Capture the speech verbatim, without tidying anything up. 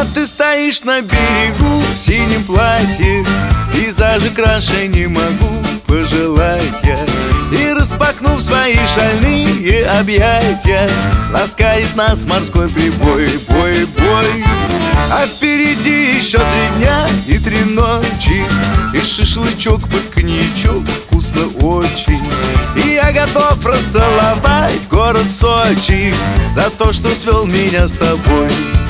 А ты стоишь на берегу в синем платье, пейзажи краше не могу пожелать я. И распахнув свои шальные объятия, ласкает нас морской прибой, бой, бой. А впереди еще три дня и три ночи, и шашлычок под коньячок вкусно очень. И я готов расцеловать город Сочи за то, что свел меня с тобой.